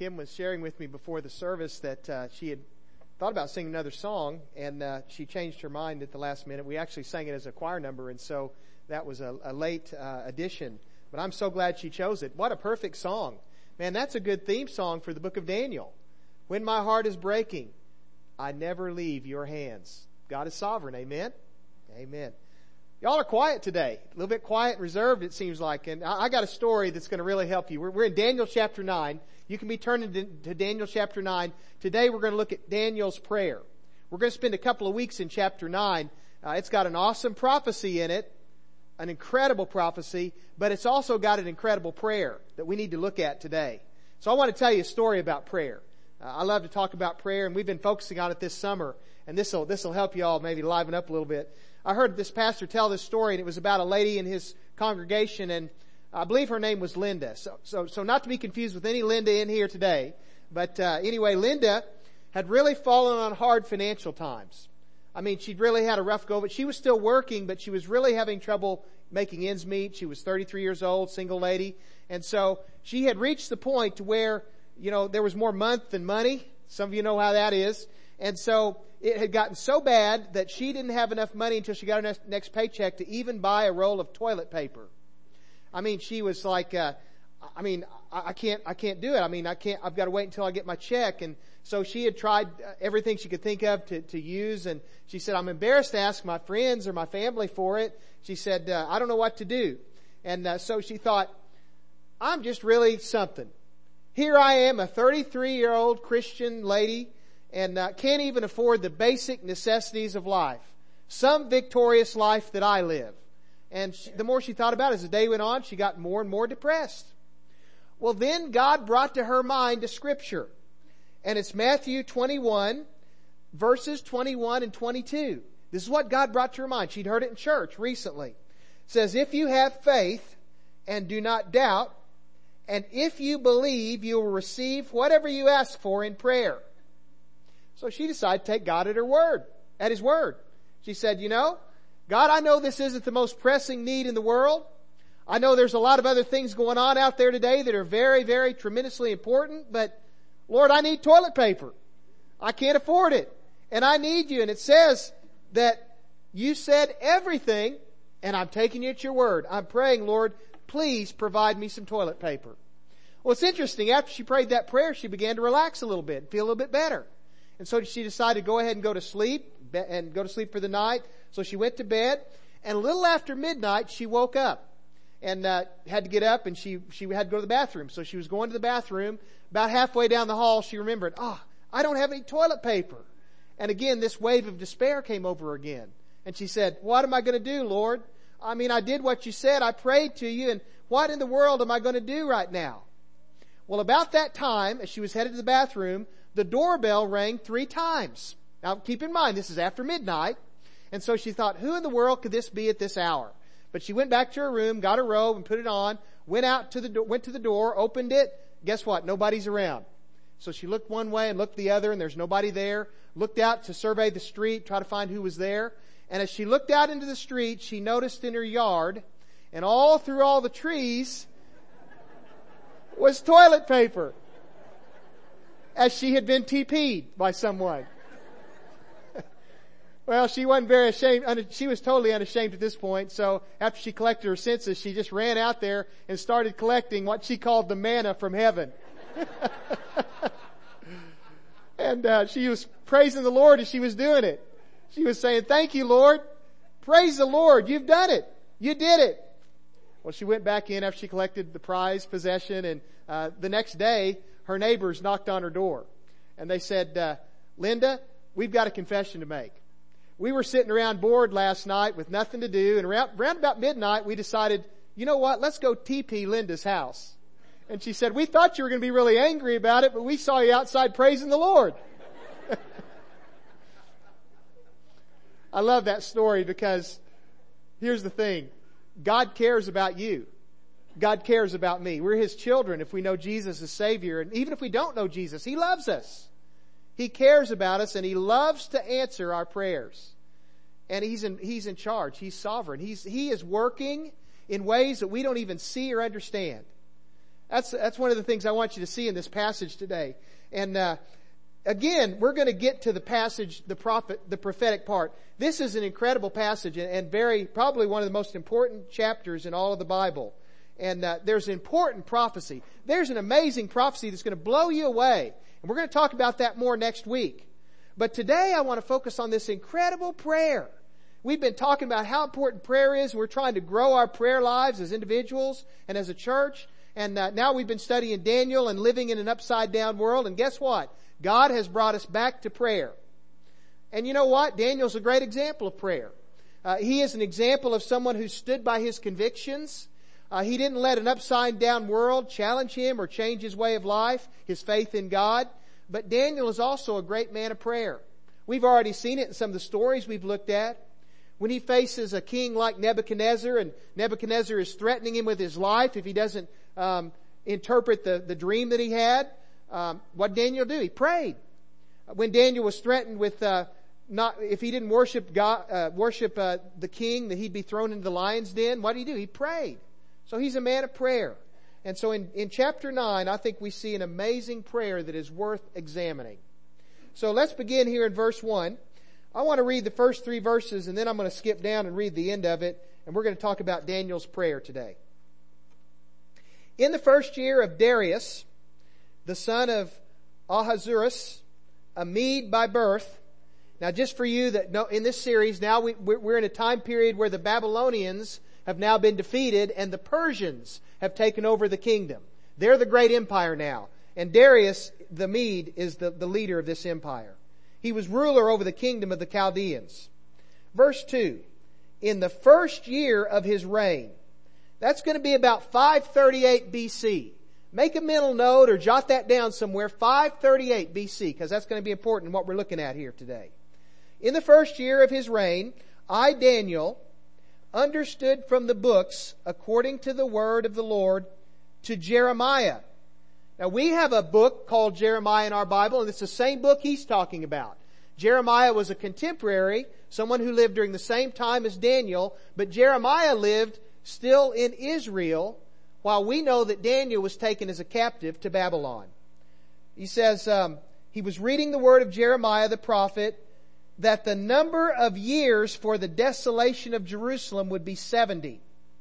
Kim was sharing with me before the service that she had thought about singing another song, and she changed her mind at the last minute. We actually sang it as a choir number, and so that was a late addition. But I'm so glad she chose it. What a perfect song. Man, that's a good theme song for the book of Daniel. When my heart is breaking, I never leave your hands. God is sovereign. Amen? Amen. Y'all are quiet today. A little bit quiet and reserved, it seems like. And I got a story that's going to really help you. We're in Daniel chapter 9. You can be turning to Daniel chapter 9. Today we're going to look at Daniel's prayer. We're going to spend a couple of weeks in chapter 9. It's got an awesome prophecy in it, an incredible prophecy, but it's also got an incredible prayer that we need to look at today. So I want to tell you a story about prayer. I love to talk about prayer, and we've been focusing on it this summer, and this will help you all maybe liven up a little bit. I heard this pastor tell this story, and it was about a lady in his congregation, and I believe her name was Linda. So not to be confused with any Linda in here today, but anyway, Linda had really fallen on hard financial times. I mean, she'd really had a rough go, but she was still working, but she was really having trouble making ends meet. She was 33 years old, single lady, and so she had reached the point to where, you know, there was more month than money. Some of you know how that is. And so it had gotten so bad that she didn't have enough money until she got her next paycheck to even buy a roll of toilet paper. I mean, she was like, I can't do it. I mean, I've got to wait until I get my check. And so she had tried everything she could think of to use. And she said, I'm embarrassed to ask my friends or my family for it. She said, I don't know what to do. And so she thought, I'm just really something. Here I am, a 33-year-old Christian lady, and can't even afford the basic necessities of life. Some victorious life that I live. And the more she thought about it, as the day went on, she got more and more depressed. Well, then God brought to her mind a scripture. And it's Matthew 21, verses 21 and 22. This is what God brought to her mind. She'd heard it in church recently. It says, if you have faith and do not doubt, and if you believe, you will receive whatever you ask for in prayer. So she decided to take God at His word. She said, you know, God, I know this isn't the most pressing need in the world. I know there's a lot of other things going on out there today that are very, very tremendously important, but Lord, I need toilet paper. I can't afford it. And I need you. And it says that you said everything, and I'm taking you at your word. I'm praying, Lord, please provide me some toilet paper. Well, it's interesting. After she prayed that prayer, she began to relax a little bit and feel a little bit better. And so she decided to go ahead and go to sleep for the night. So she went to bed, and a little after midnight, she woke up and had to get up, and she had to go to the bathroom. So she was going to the bathroom. About halfway down the hall, she remembered, I don't have any toilet paper. And again, this wave of despair came over her again. And she said, what am I going to do, Lord? I mean, I did what you said. I prayed to you, and what in the world am I going to do right now? Well, about that time, as she was headed to the bathroom, the doorbell rang 3 times. Now, keep in mind, this is after midnight. And so she thought, who in the world could this be at this hour? But she went back to her room, got her robe and put it on, went to the door, opened it. Guess what? Nobody's around. So she looked one way and looked the other, and there's nobody there. Looked out to survey the street, try to find who was there. And as she looked out into the street, she noticed in her yard, and all through all the trees, was toilet paper. As she had been TP'd by someone. Well, she wasn't very ashamed. She was totally unashamed at this point. So after she collected her senses, she just ran out there and started collecting what she called the manna from heaven. And she was praising the Lord as she was doing it. She was saying, thank you, Lord. Praise the Lord. You've done it. You did it. Well, she went back in after she collected the prized possession, and the next day, her neighbors knocked on her door. And they said, Linda, we've got a confession to make. We were sitting around bored last night with nothing to do, and around about midnight, we decided, you know what, let's go TP Linda's house. And she said, we thought you were going to be really angry about it, but we saw you outside praising the Lord. I love that story because here's the thing. God cares about you. God cares about me. We're His children if we know Jesus as Savior. And even if we don't know Jesus, He loves us. He cares about us, and He loves to answer our prayers. And He's in charge. He's sovereign. He is working in ways that we don't even see or understand. That's one of the things I want you to see in this passage today. And again, we're going to get to the passage, the prophetic part. This is an incredible passage and probably one of the most important chapters in all of the Bible. And there's important prophecy. There's an amazing prophecy that's going to blow you away. And we're going to talk about that more next week. But today I want to focus on this incredible prayer. We've been talking about how important prayer is. We're trying to grow our prayer lives as individuals and as a church. And now we've been studying Daniel and living in an upside down world. And guess what? God has brought us back to prayer. And you know what? Daniel's a great example of prayer. He is an example of someone who stood by his convictions. He didn't let an upside down world challenge him or change his way of life, his faith in God. But Daniel is also a great man of prayer. We've already seen it in some of the stories we've looked at. When he faces a king like Nebuchadnezzar, and Nebuchadnezzar is threatening him with his life if he doesn't interpret the dream that he had, what did Daniel do? He prayed. When Daniel was threatened with if he didn't worship God, the king, that he'd be thrown into the lion's den, what did he do? He prayed. So he's a man of prayer. And so in chapter 9, I think we see an amazing prayer that is worth examining. So let's begin here in verse 1. I want to read the first 3 verses, and then I'm going to skip down and read the end of it, and we're going to talk about Daniel's prayer today. In the first year of Darius, the son of Ahasuerus, a Mede by birth. Now just for you that know, in this series, now we're in a time period where the Babylonians have now been defeated and the Persians have taken over the kingdom. They're the great empire now. And Darius, the Mede, is the leader of this empire. He was ruler over the kingdom of the Chaldeans. Verse 2, in the first year of his reign. That's going to be about 538 BC. Make a mental note or jot that down somewhere, 538 BC, because that's going to be important in what we're looking at here today. In the first year of his reign, I, Daniel, understood from the books according to the word of the Lord to Jeremiah. Now we have a book called Jeremiah in our Bible, and it's the same book he's talking about. Jeremiah was a contemporary, someone who lived during the same time as Daniel, but Jeremiah lived still in Israel, while we know that Daniel was taken as a captive to Babylon. He says, he was reading the word of Jeremiah the prophet, that the number of years for the desolation of Jerusalem would be 70.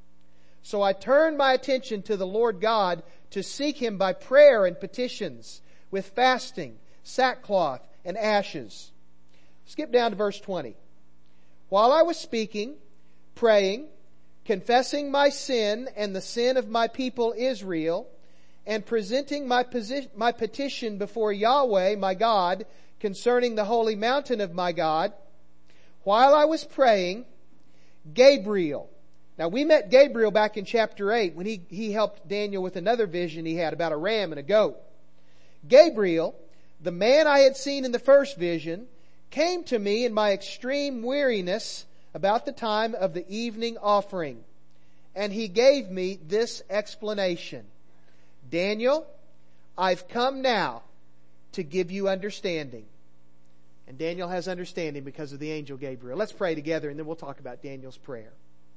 So I turned my attention to the Lord God to seek Him by prayer and petitions, with fasting, sackcloth, and ashes. Skip down to verse 20. While I was speaking, praying, confessing my sin and the sin of my people Israel, and presenting my petition before Yahweh, my God, concerning the holy mountain of my God, while I was praying, Gabriel. Now we met Gabriel back in chapter 8 when he helped Daniel with another vision he had about a ram and a goat. Gabriel, the man I had seen in the first vision, came to me in my extreme weariness about the time of the evening offering. And he gave me this explanation. Daniel, I've come now to give you understanding. And Daniel has understanding because of the angel Gabriel. Let's pray together and then we'll talk about Daniel's prayer.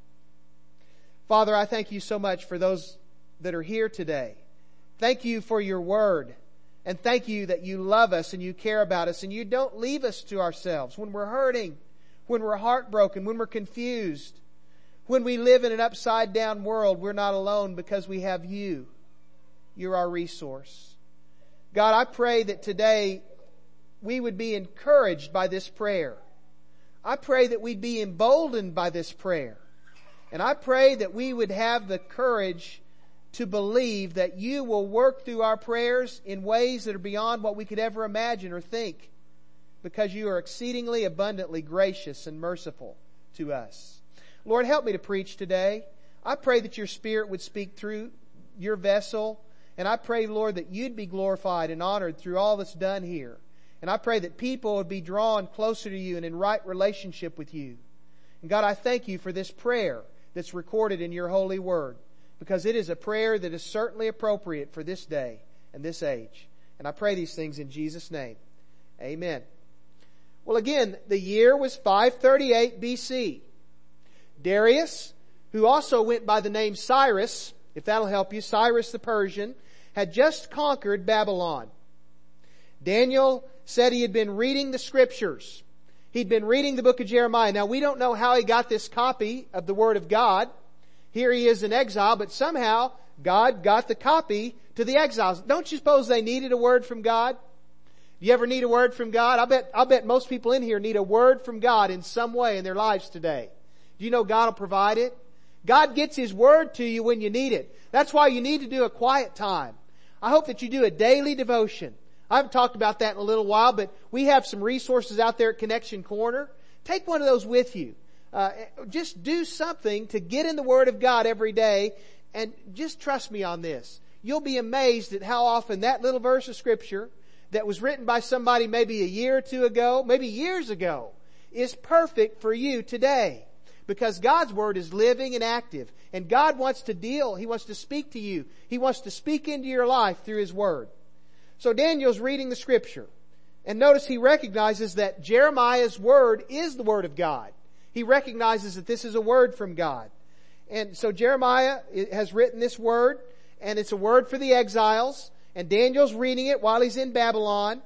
Father, I thank you so much for those that are here today. Thank you for your word. And thank you that you love us and you care about us and you don't leave us to ourselves when we're hurting, when we're heartbroken, when we're confused. When we live in an upside down world, we're not alone because we have you. You're our resource. God, I pray that today we would be encouraged by this prayer. I pray that we'd be emboldened by this prayer. And I pray that we would have the courage to believe that you will work through our prayers in ways that are beyond what we could ever imagine or think, because you are exceedingly abundantly gracious and merciful to us. Lord, help me to preach today. I pray that your Spirit would speak through your vessel. And I pray, Lord, that you'd be glorified and honored through all that's done here. And I pray that people would be drawn closer to you and in right relationship with you. And God, I thank you for this prayer that's recorded in your holy word, because it is a prayer that is certainly appropriate for this day and this age. And I pray these things in Jesus' name. Amen. Well, again, the year was 538 BC. Darius, who also went by the name Cyrus, if that'll help you, Cyrus the Persian had just conquered Babylon. Daniel said he had been reading the Scriptures. He'd been reading the book of Jeremiah. Now, we don't know how he got this copy of the Word of God. Here he is in exile, but somehow God got the copy to the exiles. Don't you suppose they needed a word from God? Do you ever need a word from God? I'll bet most people in here need a word from God in some way in their lives today. Do you know God will provide it? God gets His Word to you when you need it. That's why you need to do a quiet time. I hope that you do a daily devotion. I haven't talked about that in a little while, but we have some resources out there at Connection Corner. Take one of those with you. Just do something to get in the Word of God every day, and just trust me on this. You'll be amazed at how often that little verse of Scripture that was written by somebody maybe a year or two ago, maybe years ago, is perfect for you today. Because God's Word is living and active. And God wants to deal. He wants to speak to you. He wants to speak into your life through His Word. So Daniel's reading the Scripture. And notice he recognizes that Jeremiah's Word is the Word of God. He recognizes that this is a word from God. And so Jeremiah has written this word, and it's a word for the exiles. And Daniel's reading it while he's in Babylon.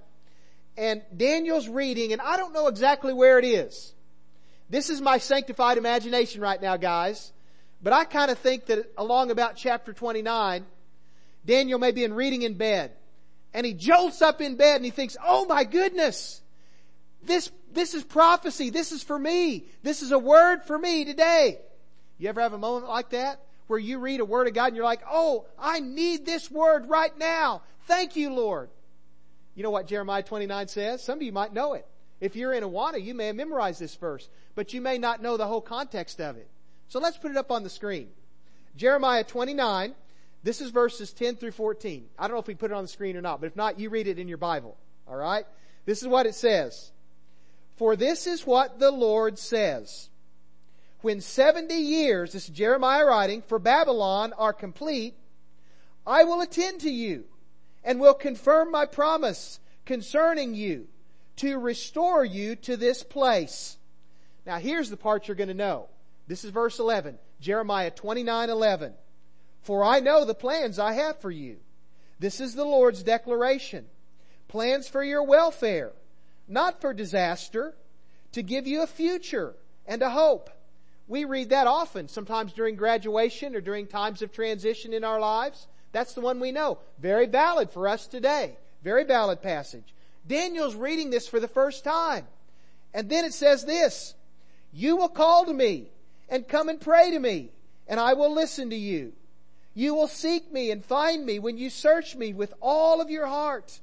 And Daniel's reading, and I don't know exactly where it is. This is my sanctified imagination right now, guys. But I kind of think that along about chapter 29, Daniel may be reading in bed. And he jolts up in bed and he thinks, oh my goodness, this is prophecy. This is for me. This is a word for me today. You ever have a moment like that? Where you read a word of God and you're like, oh, I need this word right now. Thank you, Lord. You know what Jeremiah 29 says? Some of you might know it. If you're in Awana, you may have memorized this verse, but you may not know the whole context of it. So let's put it up on the screen. Jeremiah 29, this is verses 10 through 14. I don't know if we put it on the screen or not, but if not, you read it in your Bible. All right? This is what it says. For this is what the Lord says. When 70 years, this is Jeremiah writing, for Babylon are complete, I will attend to you and will confirm my promise concerning you, to restore you to this place. Now here's the part you're going to know. This is verse 11. Jeremiah 29:11. For I know the plans I have for you. This is the Lord's declaration. Plans for your welfare, not for disaster, to give you a future and a hope. We read that often, sometimes during graduation or during times of transition in our lives. That's the one we know. Very valid for us today. Very valid passage. Daniel's reading this for the first time. And then it says this, you will call to me and come and pray to me, and I will listen to you. You will seek me and find me when you search me with all of your heart.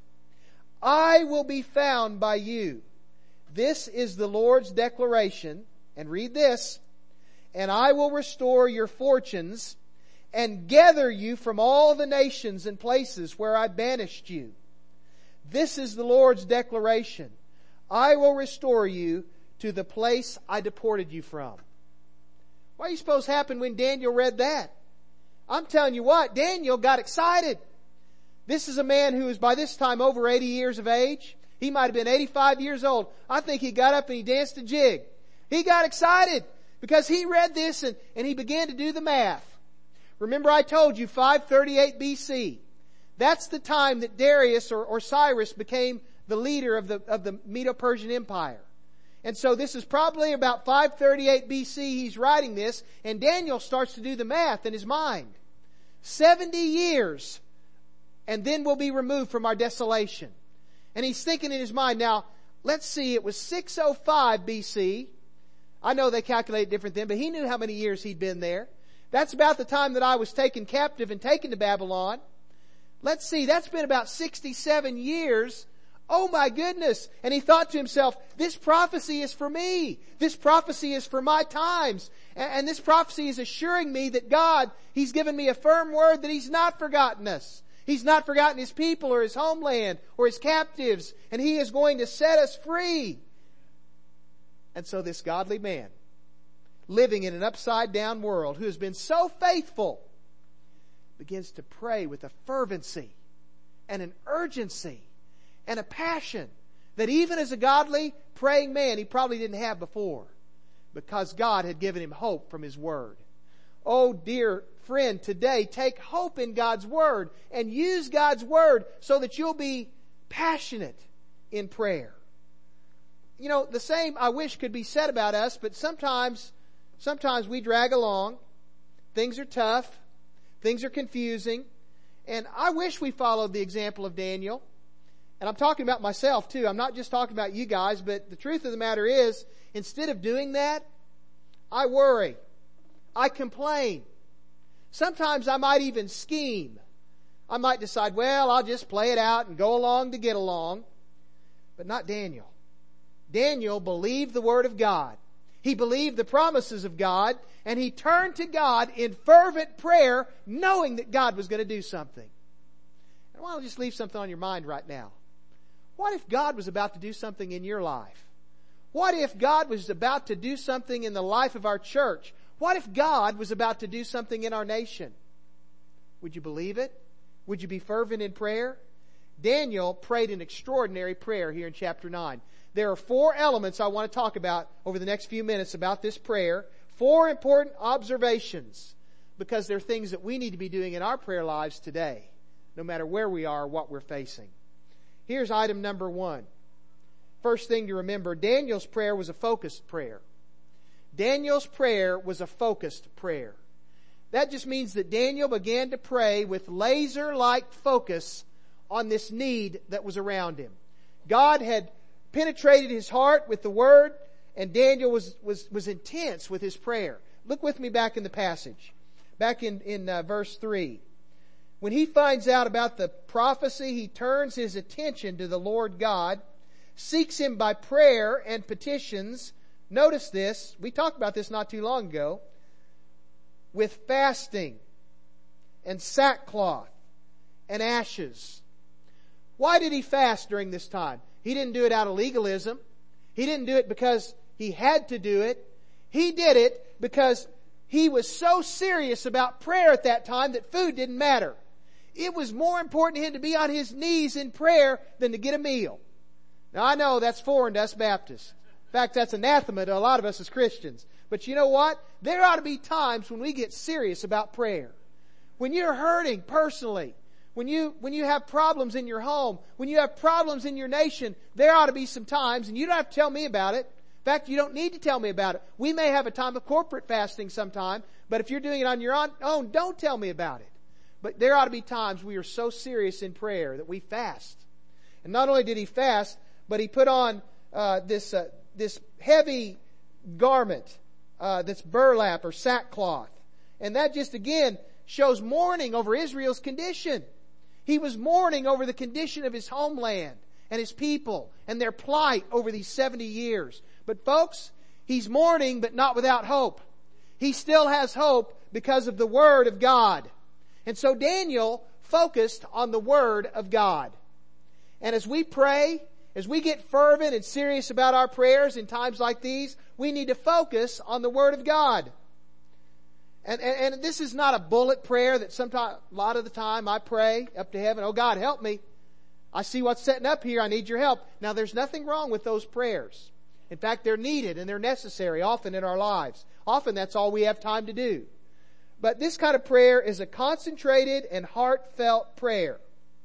I will be found by you. This is the Lord's declaration. And read this. And I will restore your fortunes and gather you from all the nations and places where I banished you. This is the Lord's declaration. I will restore you to the place I deported you from. What do you suppose happened when Daniel read that? I'm telling you what, Daniel got excited. This is a man who is by this time over 80 years of age. He might have been 85 years old. I think he got up and he danced a jig. He got excited because he read this and he began to do the math. Remember I told you 538 BC. That's the time that Darius or Cyrus became the leader of the Medo-Persian Empire. And so this is probably about 538 BC he's writing this, and Daniel starts to do the math in his mind. 70 years, and then we'll be removed from our desolation. And he's thinking in his mind, now, let's see, it was 605 BC. I know they calculate different then, but he knew how many years he'd been there. That's about the time that I was taken captive and taken to Babylon. Let's see, that's been about 67 years. Oh my goodness. And he thought to himself, this prophecy is for me. This prophecy is for my times. And this prophecy is assuring me that God, He's given me a firm word that He's not forgotten us. He's not forgotten His people or His homeland or His captives. And He is going to set us free. And so this godly man, living in an upside down world, who has been so faithful, begins to pray with a fervency and an urgency and a passion that even as a godly praying man, he probably didn't have before, because God had given him hope from His Word. Oh, dear friend, today, take hope in God's Word and use God's Word so that you'll be passionate in prayer. You know, the same I wish could be said about us, but sometimes we drag along. Things are tough. Things are confusing. And I wish we followed the example of Daniel. And I'm talking about myself too. I'm not just talking about you guys, but the truth of the matter is, instead of doing that, I worry. I complain. Sometimes I might even scheme. I might decide, well, I'll just play it out and go along to get along. But not Daniel. Daniel believed the Word of God. He believed the promises of God, and he turned to God in fervent prayer, knowing that God was going to do something. And I want to just leave something on your mind right now. What if God was about to do something in your life? What if God was about to do something in the life of our church? What if God was about to do something in our nation? Would you believe it? Would you be fervent in prayer? Daniel prayed an extraordinary prayer here in chapter 9. There are 4 elements I want to talk about over the next few minutes about this prayer. 4 important observations, because they're things that we need to be doing in our prayer lives today, no matter where we are or what we're facing. Here's item number 1. First thing to remember, Daniel's prayer was a focused prayer. Daniel's prayer was a focused prayer. That just means that Daniel began to pray with laser-like focus on this need that was around him. God had penetrated his heart with the Word, and Daniel was intense with his prayer. Look with me back in the passage. Back in verse 3. When he finds out about the prophecy, he turns his attention to the Lord God, seeks Him by prayer and petitions. Notice this. We talked about this not too long ago. With fasting and sackcloth and ashes. Why did he fast during this time? He didn't do it out of legalism. He didn't do it because he had to do it. He did it because he was so serious about prayer at that time that food didn't matter. It was more important to him to be on his knees in prayer than to get a meal. Now I know that's foreign to us Baptists. In fact, that's anathema to a lot of us as Christians. But you know what? There ought to be times when we get serious about prayer. When you're hurting personally, when you have problems in your home, when you have problems in your nation, there ought to be some times, and you don't have to tell me about it. In fact, you don't need to tell me about it. We may have a time of corporate fasting sometime, but if you're doing it on your own, don't tell me about it. But there ought to be times we are so serious in prayer that we fast. And not only did he fast, but he put on this heavy garment that's burlap or sackcloth. And that just again shows mourning over Israel's condition. He was mourning over the condition of his homeland and his people and their plight over these 70 years. But folks, he's mourning but not without hope. He still has hope because of the Word of God. And so Daniel focused on the Word of God. And as we pray, as we get fervent and serious about our prayers in times like these, we need to focus on the Word of God. And this is not a bullet prayer that sometimes, a lot of the time I pray up to heaven, oh God, help me. I see what's setting up here. I need your help. Now there's nothing wrong with those prayers. In fact, they're needed and they're necessary often in our lives. Often that's all we have time to do. But this kind of prayer is a concentrated and heartfelt prayer.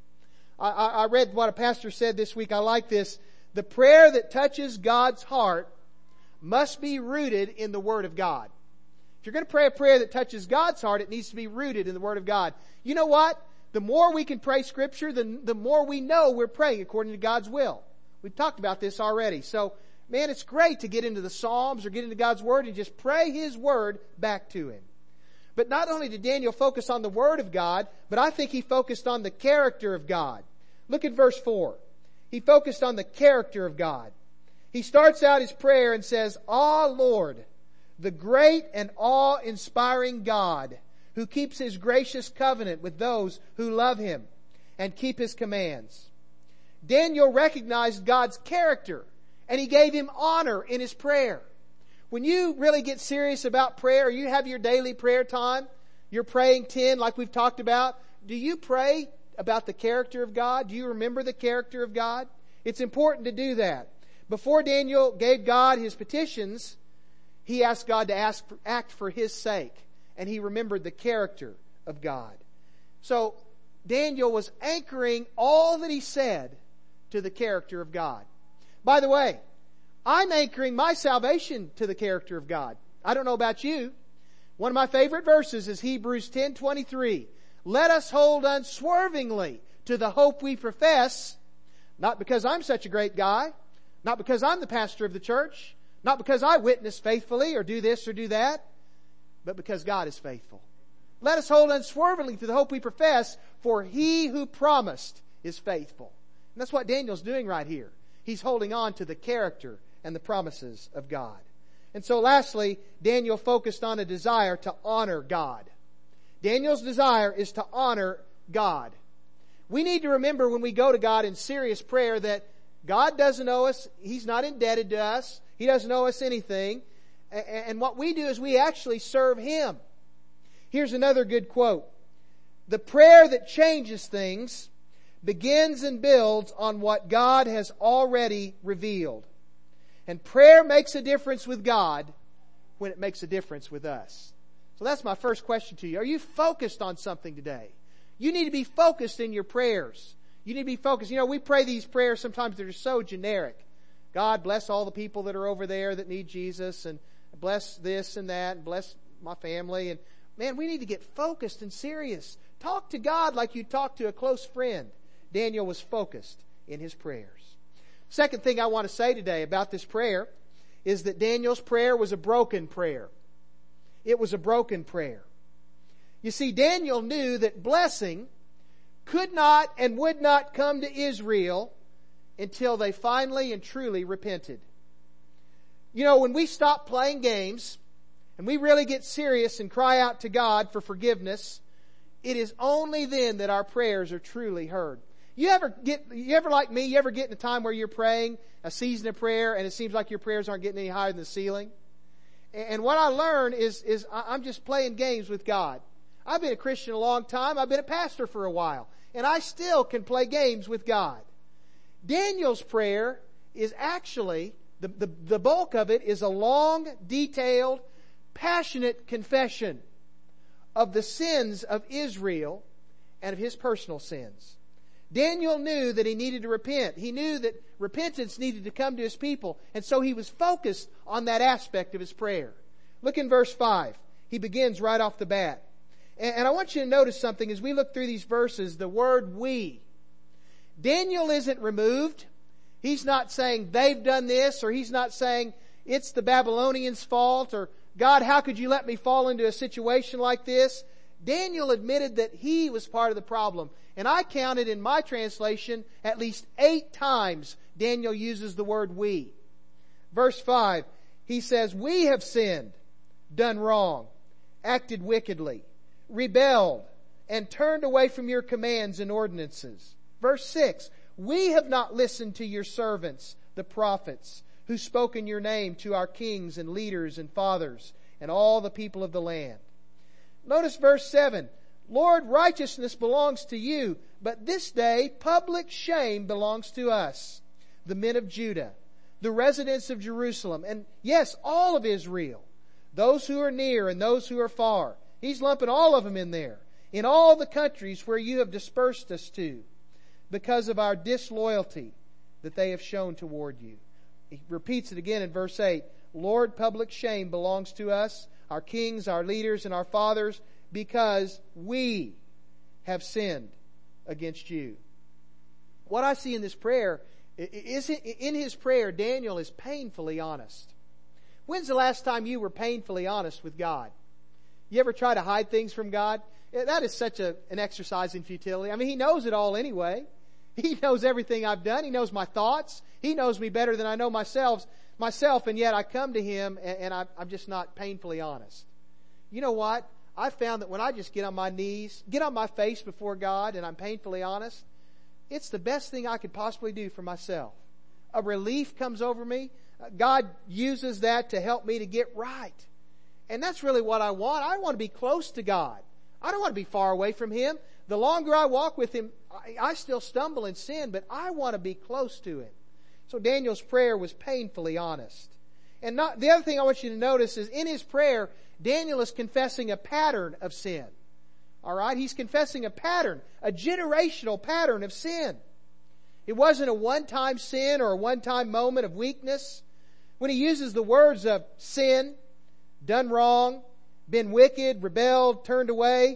I read what a pastor said this week. I like this. The prayer that touches God's heart must be rooted in the Word of God. If you're going to pray a prayer that touches God's heart, it needs to be rooted in the Word of God. You know what? The more we can pray Scripture, the more we know we're praying according to God's will. We've talked about this already. So, man, it's great to get into the Psalms or get into God's Word and just pray His Word back to Him. But not only did Daniel focus on the Word of God, but I think he focused on the character of God. Look at verse 4. He focused on the character of God. He starts out his prayer and says, "Ah, Lord, the great and awe-inspiring God, who keeps His gracious covenant with those who love Him and keep His commands." Daniel recognized God's character, and he gave Him honor in his prayer. When you really get serious about prayer, you have your daily prayer time, you're praying 10 like we've talked about, do you pray about the character of God? Do you remember the character of God? It's important to do that. Before Daniel gave God his petitions, he asked God to act for His sake. and he remembered the character of God. So Daniel was anchoring all that he said to the character of God. By the way, I'm anchoring my salvation to the character of God. I don't know about you. One of my favorite verses is Hebrews 10:23. Let us hold unswervingly to the hope we profess, not because I'm such a great guy, not because I'm the pastor of the church, not because I witness faithfully or do this or do that, but because God is faithful. Let us hold unswervingly to the hope we profess, for He who promised is faithful. And that's what Daniel's doing right here. He's holding on to the character and the promises of God. And so lastly, Daniel focused on a desire to honor God. Daniel's desire is to honor God. We need to remember when we go to God in serious prayer that God doesn't owe us. He's not indebted to us. He doesn't owe us anything. And what we do is we actually serve Him. Here's another good quote. The prayer that changes things begins and builds on what God has already revealed. And prayer makes a difference with God when it makes a difference with us. So that's my first question to you. Are you focused on something today? You need to be focused in your prayers. You need to be focused. You know, we pray these prayers sometimes that are so generic. God bless all the people that are over there that need Jesus, and bless this and that, and bless my family. And man, we need to get focused and serious. Talk to God like you talk to a close friend. Daniel was focused in his prayers. Second thing I want to say today about this prayer is that Daniel's prayer was a broken prayer. It was a broken prayer. You see, Daniel knew that blessing could not and would not come to Israel until they finally and truly repented. You know, when we stop playing games and we really get serious and cry out to God for forgiveness, it is only then that our prayers are truly heard. You ever like me, you ever get in a time where you're praying a season of prayer and it seems like your prayers aren't getting any higher than the ceiling? And what I learn is I'm just playing games with God. I've been a Christian a long time. I've been a pastor for a while. And I still can play games with God. Daniel's prayer is actually, the bulk of it is a long, detailed, passionate confession of the sins of Israel and of his personal sins. Daniel knew that he needed to repent. He knew that repentance needed to come to his people. And so he was focused on that aspect of his prayer. Look in verse 5. He begins right off the bat. And I want you to notice something as we look through these verses, the word we. Daniel isn't removed. He's not saying they've done this, or he's not saying it's the Babylonians' fault, or God, how could you let me fall into a situation like this? Daniel admitted that he was part of the problem. And I counted in my translation at least 8 times Daniel uses the word we. Verse 5, he says, we have sinned, done wrong, acted wickedly, rebelled, and turned away from your commands and ordinances. Verse 6, we have not listened to your servants, the prophets, who spoke in your name to our kings and leaders and fathers and all the people of the land. Notice verse 7. Lord, righteousness belongs to you, but this day public shame belongs to us, the men of Judah, the residents of Jerusalem, and yes, all of Israel, those who are near and those who are far. He's lumping all of them in there. In all the countries where you have dispersed us to, because of our disloyalty that they have shown toward you. He repeats it again in verse 8. Lord, public shame belongs to us, our kings, our leaders, and our fathers, because we have sinned against you. What I see in this prayer is in his prayer, Daniel is painfully honest. When's the last time you were painfully honest with God? You ever try to hide things from God? That is such an exercise in futility. I mean, He knows it all anyway. He knows everything I've done. He knows my thoughts. He knows me better than I know myself, and yet I come to Him and I'm just not painfully honest. You know what? I found that when I just get on my knees, get on my face before God, and I'm painfully honest, it's the best thing I could possibly do for myself. A relief comes over me. God uses that to help me to get right. And that's really what I want. I want to be close to God. I don't want to be far away from Him. The longer I walk with Him, I still stumble in sin, but I want to be close to Him. So Daniel's prayer was painfully honest. And the other thing I want you to notice is in his prayer, Daniel is confessing a pattern of sin. All right? He's confessing a pattern, a generational pattern of sin. It wasn't a one-time sin or a one-time moment of weakness. When he uses the words of sin, done wrong, been wicked, rebelled, turned away,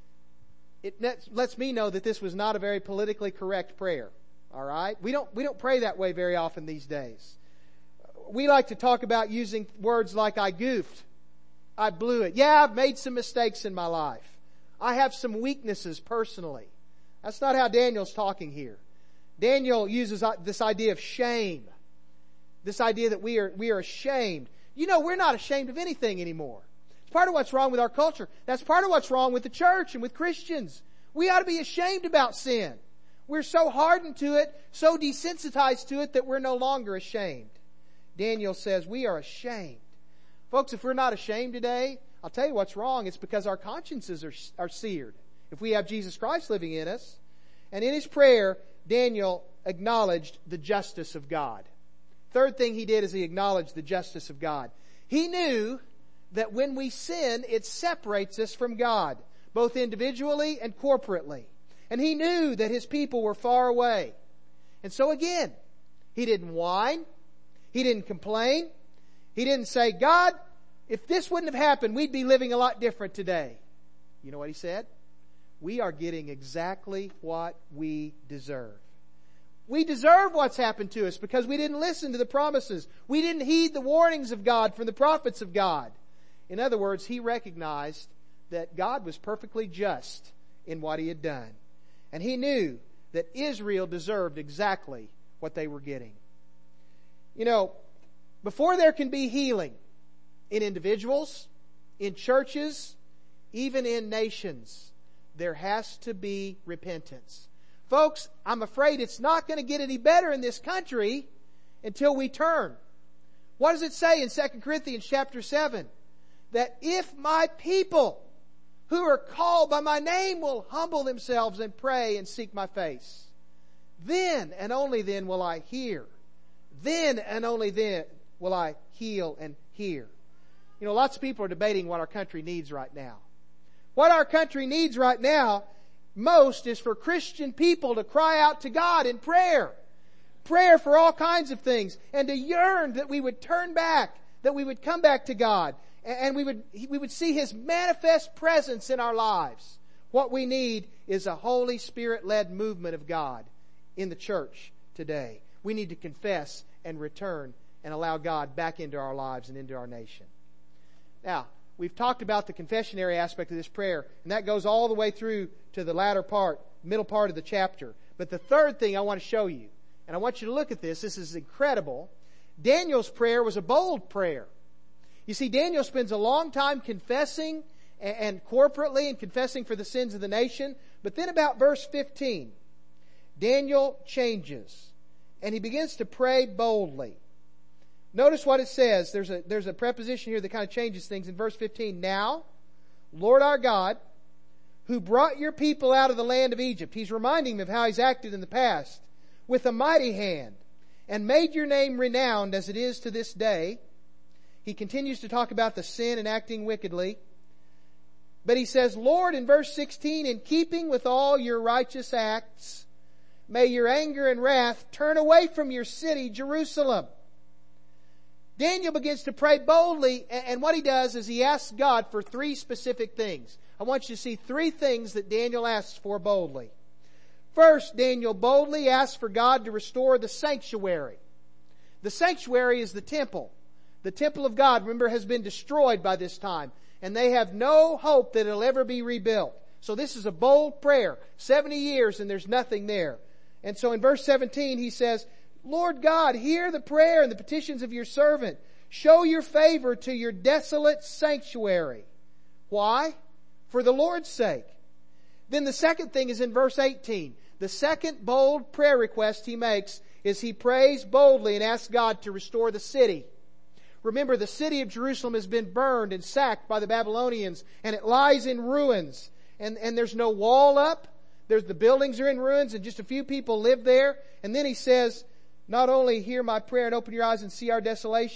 it lets me know that this was not a very politically correct prayer. All right? We don't pray that way very often these days. We like to talk about using words like I goofed, I blew it. Yeah, I've made some mistakes in my life. I have some weaknesses personally. That's not how Daniel's talking here. Daniel uses this idea of shame. This idea that we are ashamed. You know, we're not ashamed of anything anymore. It's part of what's wrong with our culture. That's part of what's wrong with the church and with Christians. We ought to be ashamed about sin. We're so hardened to it, so desensitized to it that we're no longer ashamed. Daniel says we are ashamed. Folks, if we're not ashamed today, I'll tell you what's wrong. It's because our consciences are seared. If we have Jesus Christ living in us. And in his prayer, Daniel acknowledged the justice of God. Third thing he did is he acknowledged the justice of God. He knew that when we sin, it separates us from God, both individually and corporately. And he knew that his people were far away. And so again, he didn't whine. He didn't complain. He didn't say, God, if this wouldn't have happened, we'd be living a lot different today. You know what he said? We are getting exactly what we deserve. We deserve what's happened to us because we didn't listen to the promises. We didn't heed the warnings of God from the prophets of God. In other words, he recognized that God was perfectly just in what he had done. And he knew that Israel deserved exactly what they were getting. You know, before there can be healing in individuals, in churches, even in nations, there has to be repentance. Folks, I'm afraid it's not going to get any better in this country until we turn. What does it say in 2 Corinthians chapter 7? That if my people who are called by my name will humble themselves and pray and seek my face, then and only then will I hear. Then and only then will I heal and hear. You know, lots of people are debating what our country needs right now. What our country needs right now most is for Christian people to cry out to God in prayer. Prayer for all kinds of things. And to yearn that we would turn back, that we would come back to God. And we would see His manifest presence in our lives. What we need is a Holy Spirit-led movement of God in the church today. We need to confess and return and allow God back into our lives and into our nation. Now, we've talked about the confessionary aspect of this prayer, and that goes all the way through to the middle part of the chapter. But the third thing I want to show you, and I want you to look at this is incredible. Daniel's prayer was a bold prayer. You see, Daniel spends a long time confessing and corporately and confessing for the sins of the nation. But then about verse 15, Daniel changes and he begins to pray boldly. Notice what it says. There's a preposition here that kind of changes things in verse 15. Now, Lord our God, who brought your people out of the land of Egypt. He's reminding them of how He's acted in the past with a mighty hand and made your name renowned as it is to this day. He continues to talk about the sin and acting wickedly. But he says, Lord, in verse 16, in keeping with all your righteous acts, may your anger and wrath turn away from your city, Jerusalem. Daniel begins to pray boldly, and what he does is he asks God for three specific things. I want you to see three things that Daniel asks for boldly. First, Daniel boldly asks for God to restore the sanctuary. The sanctuary is the temple. The temple of God, remember, has been destroyed by this time. And they have no hope that it'll ever be rebuilt. So this is a bold prayer. 70 years and there's nothing there. And so in verse 17 he says, Lord God, hear the prayer and the petitions of your servant. Show your favor to your desolate sanctuary. Why? For the Lord's sake. Then the second thing is in verse 18. The second bold prayer request he makes is he prays boldly and asks God to restore the city. Remember, the city of Jerusalem has been burned and sacked by the Babylonians, and it lies in ruins. And there's no wall up. The buildings are in ruins, and just a few people live there. And then he says, not only hear my prayer and open your eyes and see our desolations,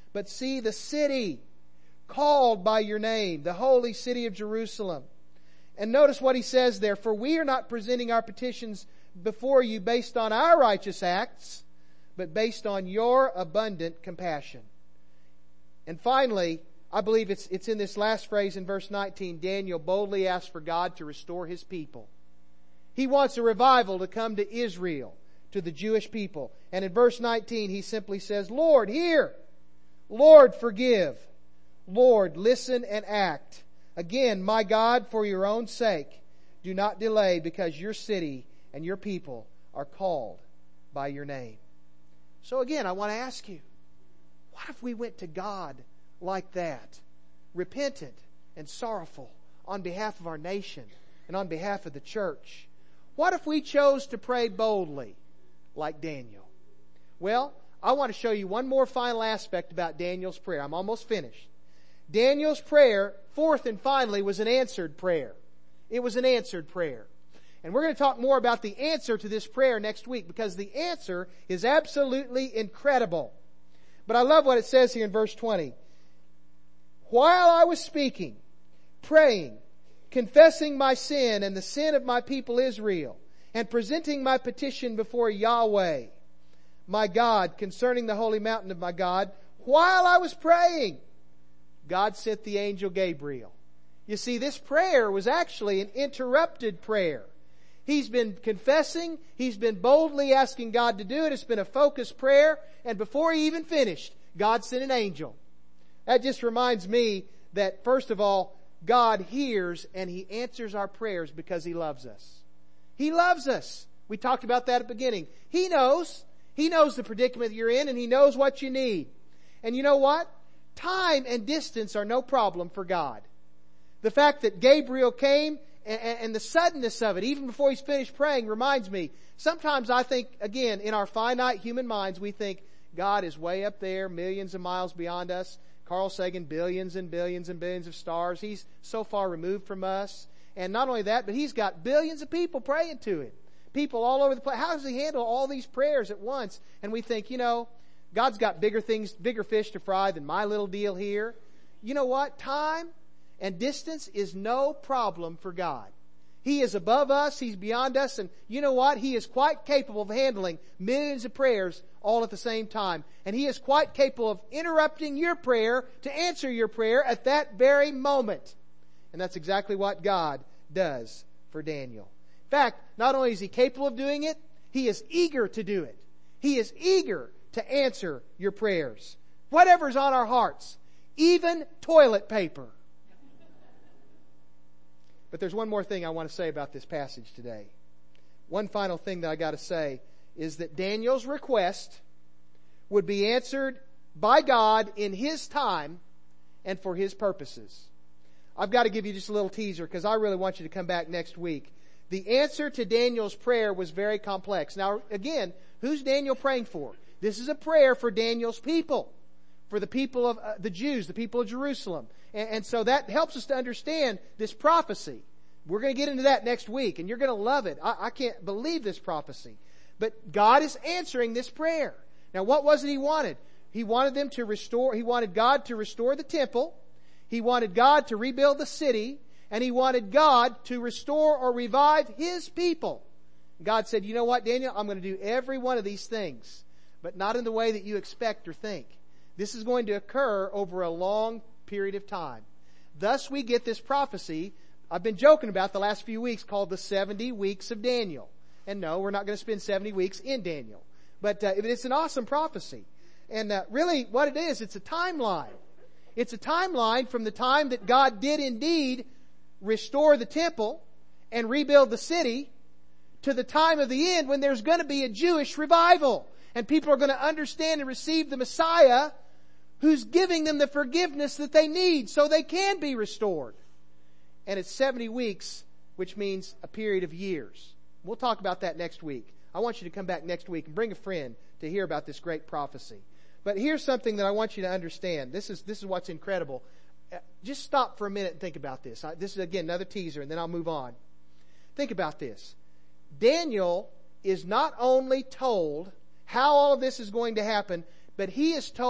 but see the city called by your name, the holy city of Jerusalem. And notice what he says there. For we are not presenting our petitions before you based on our righteous acts, but based on your abundant compassion. And finally, I believe it's in this last phrase in verse 19, Daniel boldly asks for God to restore his people. He wants a revival to come to Israel, to the Jewish people. And in verse 19, he simply says, Lord, hear. Lord, forgive. Lord, listen and act. Again, my God, for your own sake, do not delay, because your city and your people are called by your name. So again, I want to ask you, what if we went to God like that, repentant and sorrowful on behalf of our nation and on behalf of the church? What if we chose to pray boldly like Daniel? Well, I want to show you one more final aspect about Daniel's prayer. I'm almost finished. Daniel's prayer, fourth and finally, was an answered prayer. It was an answered prayer. And we're going to talk more about the answer to this prayer next week, because the answer is absolutely incredible. But I love what it says here in verse 20. While I was speaking, praying, confessing my sin and the sin of my people Israel, and presenting my petition before Yahweh, my God, concerning the holy mountain of my God, while I was praying, God sent the angel Gabriel. You see, this prayer was actually an interrupted prayer. He's been confessing. He's been boldly asking God to do it. It's been a focused prayer. And before he even finished, God sent an angel. That just reminds me that, first of all, God hears and He answers our prayers because He loves us. He loves us. We talked about that at the beginning. He knows. He knows the predicament that you're in, and He knows what you need. And you know what? Time and distance are no problem for God. The fact that Gabriel came and the suddenness of it, even before he's finished praying, reminds me. Sometimes I think, again, in our finite human minds, we think God is way up there, millions of miles beyond us. Carl Sagan, billions and billions and billions of stars. He's so far removed from us. And not only that, but He's got billions of people praying to Him. People all over the place. How does He handle all these prayers at once? And we think, God's got bigger things, bigger fish to fry than my little deal here. You know what? Time and distance is no problem for God. He is above us. He's beyond us. And you know what? He is quite capable of handling millions of prayers all at the same time. And He is quite capable of interrupting your prayer to answer your prayer at that very moment. And that's exactly what God does for Daniel. In fact, not only is He capable of doing it, He is eager to do it. He is eager to answer your prayers. Whatever's on our hearts, even toilet paper. But there's one more thing I want to say about this passage today. One final thing that I got to say is that Daniel's request would be answered by God in His time and for His purposes. I've got to give you just a little teaser, because I really want you to come back next week. The answer to Daniel's prayer was very complex. Now, again, who's Daniel praying for? This is a prayer for Daniel's people, for the people of the Jews, the people of Jerusalem. And so that helps us to understand this prophecy. We're going to get into that next week, and you're going to love it. I can't believe this prophecy. But God is answering this prayer. Now, what was it He wanted? He wanted them to restore, He wanted God to restore the temple. He wanted God to rebuild the city. And He wanted God to restore or revive His people. God said, you know what, Daniel? I'm going to do every one of these things, but not in the way that you expect or think. This is going to occur over a long period of time. Thus we get this prophecy I've been joking about the last few weeks, called the 70 weeks of Daniel. And no, we're not going to spend 70 weeks in Daniel. But it's an awesome prophecy. And really what it is, it's a timeline. It's a timeline from the time that God did indeed restore the temple and rebuild the city to the time of the end when there's going to be a Jewish revival. And people are going to understand and receive the Messiah who's giving them the forgiveness that they need so they can be restored. And it's 70 weeks, which means a period of years. We'll talk about that next week. I want you to come back next week and bring a friend to hear about this great prophecy. But here's something that I want you to understand. This is what's incredible. Just stop for a minute and think about this. This is, again, another teaser, and then I'll move on. Think about this. Daniel is not only told how all of this is going to happen, but he is told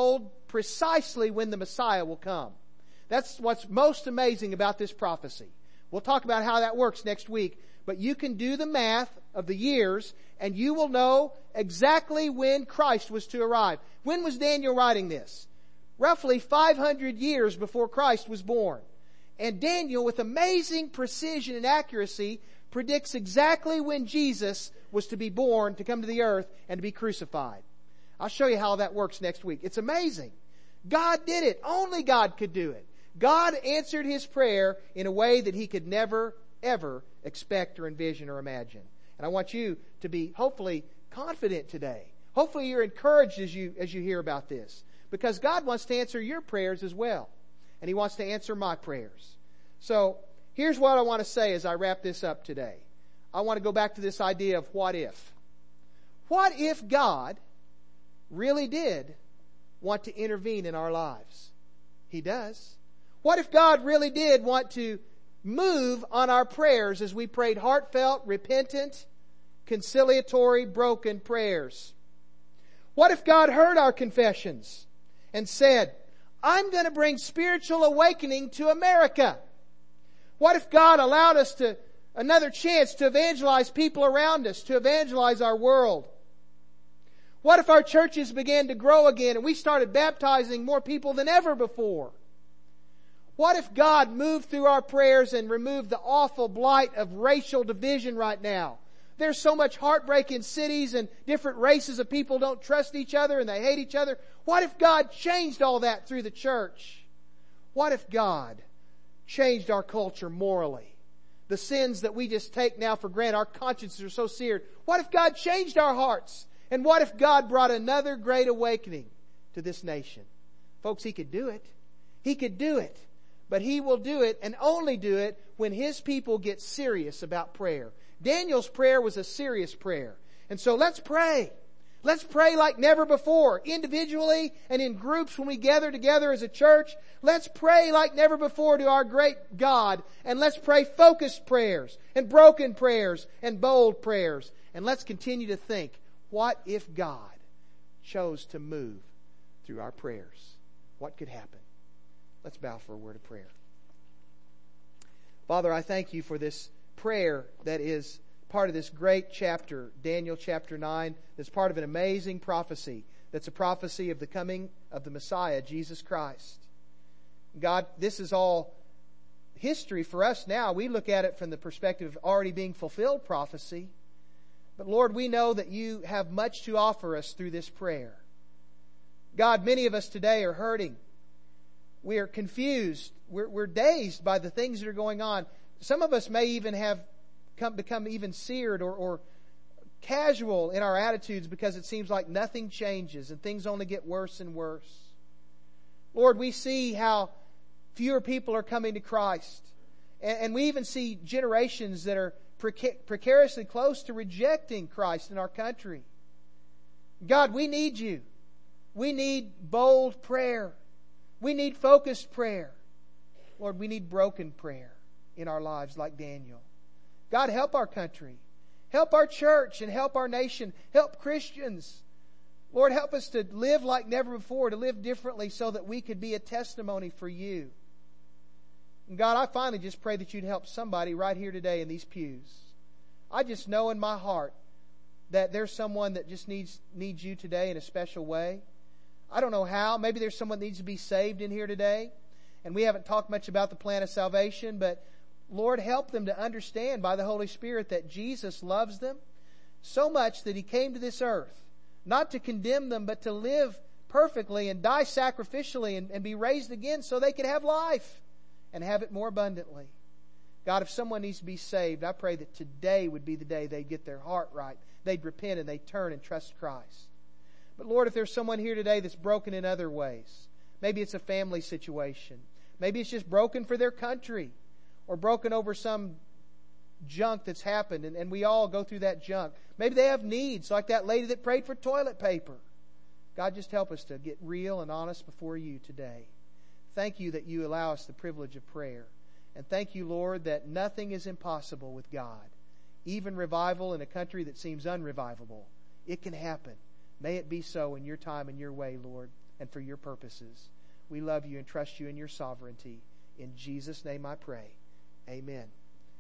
precisely when the Messiah will come. That's what's most amazing about this prophecy. We'll talk about how that works next week. But you can do the math of the years and you will know exactly when Christ was to arrive. When was Daniel writing this? Roughly 500 years before Christ was born. And Daniel, with amazing precision and accuracy, predicts exactly when Jesus was to be born, to come to the earth, and to be crucified. I'll show you how that works next week. It's amazing. God did it. Only God could do it. God answered his prayer in a way that he could never, ever expect or envision or imagine. And I want you to be hopefully confident today. Hopefully you're encouraged as you hear about this. Because God wants to answer your prayers as well. And he wants to answer my prayers. So here's what I want to say as I wrap this up today. I want to go back to this idea of what if. What if God really did want to intervene in our lives? He does. What if God really did want to move on our prayers as we prayed heartfelt, repentant, conciliatory, broken prayers? What if God heard our confessions and said, I'm going to bring spiritual awakening to America? What if God allowed us another chance to evangelize people around us, to evangelize our world? What if our churches began to grow again and we started baptizing more people than ever before? What if God moved through our prayers and removed the awful blight of racial division right now? There's so much heartbreak in cities and different races of people don't trust each other and they hate each other. What if God changed all that through the church? What if God changed our culture morally? The sins that we just take now for granted, our consciences are so seared. What if God changed our hearts? And what if God brought another great awakening to this nation? Folks, He could do it. He could do it. But He will do it and only do it when His people get serious about prayer. Daniel's prayer was a serious prayer. And so let's pray. Let's pray like never before, individually and in groups when we gather together as a church. Let's pray like never before to our great God. And let's pray focused prayers and broken prayers and bold prayers. And let's continue to think, what if God chose to move through our prayers? What could happen? Let's bow for a word of prayer. Father, I thank You for this prayer that is part of this great chapter, Daniel chapter 9, that's part of an amazing prophecy. That's a prophecy of the coming of the Messiah, Jesus Christ. God, this is all history for us now. We look at it from the perspective of already being fulfilled prophecy. But Lord, we know that You have much to offer us through this prayer. God, many of us today are hurting. We are confused. We're dazed by the things that are going on. Some of us may even have become even seared or casual in our attitudes because it seems like nothing changes and things only get worse and worse. Lord, we see how fewer people are coming to Christ. And we even see generations that are precariously close to rejecting Christ in our country. God, we need You. We need bold prayer. We need focused prayer. Lord, we need broken prayer in our lives like Daniel. God, help our country. Help our church and help our nation. Help Christians. Lord, help us to live like never before, to live differently so that we could be a testimony for You. And God, I finally just pray that You'd help somebody right here today in these pews. I just know in my heart that there's someone that just needs You today in a special way. I don't know how. Maybe there's someone that needs to be saved in here today. And we haven't talked much about the plan of salvation, but Lord, help them to understand by the Holy Spirit that Jesus loves them so much that He came to this earth, not to condemn them, but to live perfectly and die sacrificially and be raised again so they could have life and have it more abundantly. God, if someone needs to be saved, I pray that today would be the day they'd get their heart right. They'd repent and they'd turn and trust Christ. But Lord, if there's someone here today that's broken in other ways, maybe it's a family situation, maybe it's just broken for their country, or broken over some junk that's happened, and we all go through that junk. Maybe they have needs, like that lady that prayed for toilet paper. God, just help us to get real and honest before You today. Thank You that You allow us the privilege of prayer. And thank You, Lord, that nothing is impossible with God. Even revival in a country that seems unrevivable. It can happen. May it be so in Your time and Your way, Lord. and for your purposes. We love you and trust you in your sovereignty. In Jesus' name I pray. Amen.